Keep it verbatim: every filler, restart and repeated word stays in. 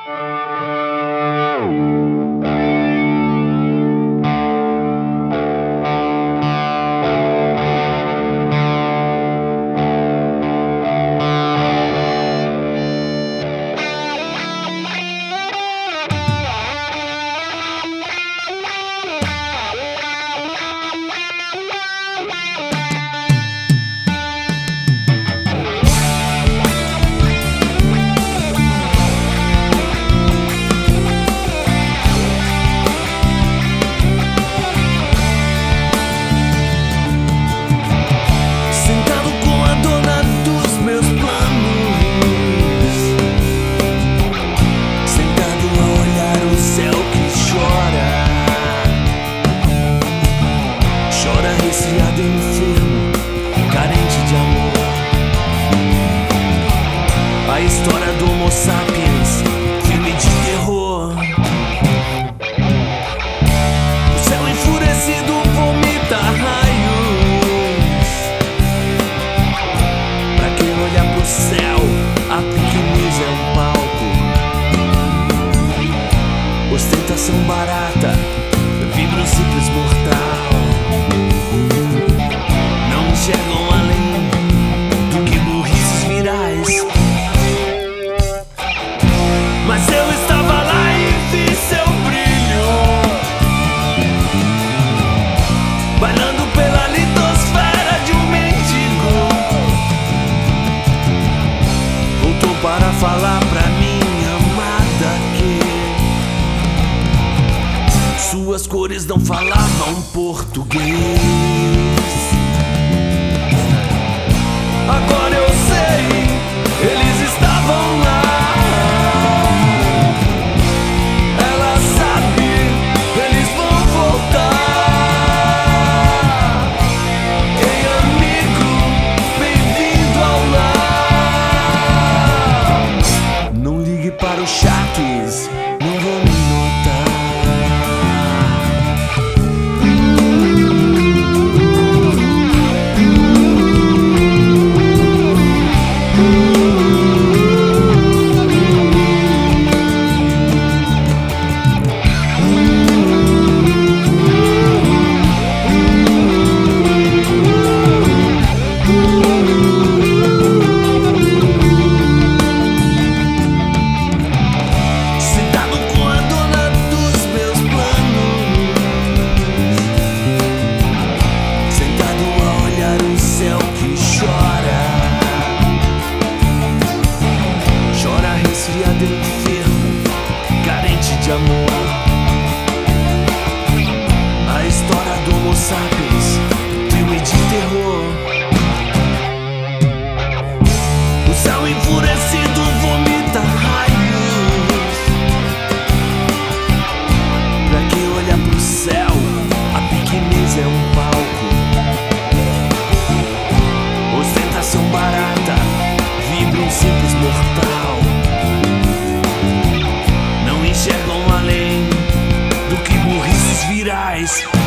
Resfriado, enfermo, carente de amor. A história do Homo sapiens, filme de terror. O céu enfurecido vomita raios. Pra quem olhar pro céu, a pequenez é um palco. Ostentação barata, vibra um simples mortal. Chegam além do que burrices virais. Mas eu estava lá e vi seu brilho, bailando pela litosfera de um mendigo. Voltou para falar pra minha amada que suas cores não falavam português. Agora eu sei, eles estavam lá. Ela sabe, eles vão voltar. Ei, amigo, bem-vindo ao lar. Não ligue para os chatos, não vão me notar. Resfriado, enfermo, carente de amor. A história do Homo sapiens, filme de terror. O céu enfurecido vomita raios. Pra quem olha pro céu, a pequenez é um palco. Ostentação barata, vibra um simples mortal. Enxergam além do que burrices virais.